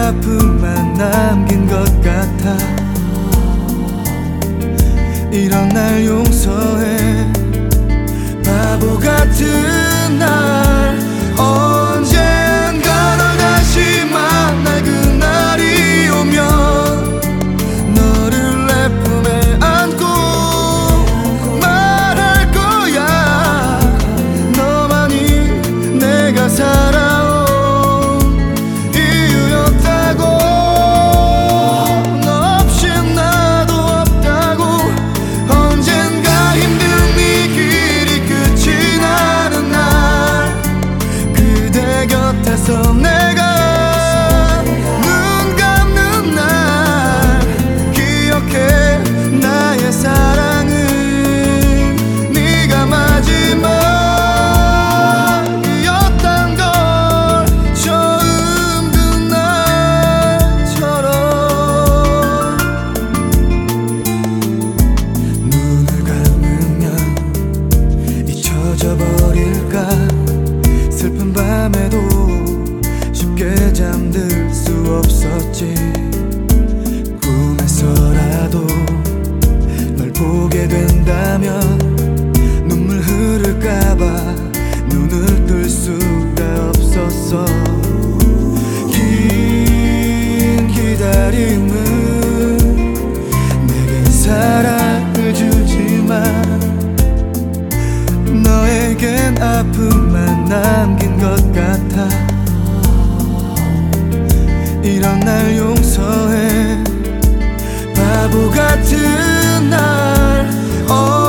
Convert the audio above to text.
아픔만 남긴 것 같아. 이런 날 용서해. 바보 같은 날 언젠가 널 다시 만날 그날이 오면 너를 내 품에 안고 말할 거야. 너만이 내가 살아온 이유였다고. 너 없인 나도 없다고. 언젠가 힘든 이 길이 끝이 나는 날 그대 곁에서 내가 눈 감는 날 기억해. 나의 사랑은 네가 마지막이었단 걸 처음 든 날처럼. 눈을 감으면 잊혀져 버릴까. 슬픈 밤에도 쉽게 잠들 수 없었지. 꿈에서라도 널 보게 된다면 눈물 흐를까봐 눈을 뜰 수가 없었어. 긴 기다림은 내겐 사랑을 주지만 너에겐 아픔만 남긴 것 같아. 이런 날 용서해. 바보 같은 날